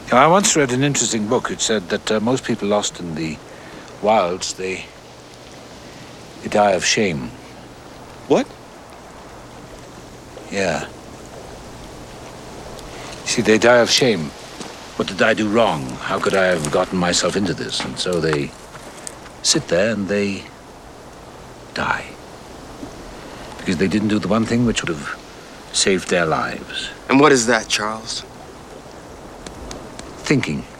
I once read an interesting book. It said that most people lost in the wilds, they die of shame. What? Yeah. See, they die of shame. What did I do wrong? How could I have gotten myself into this? And so they sit there and they die. Because they didn't do the one thing which would have saved their lives. And what is that, Charles? Thinking.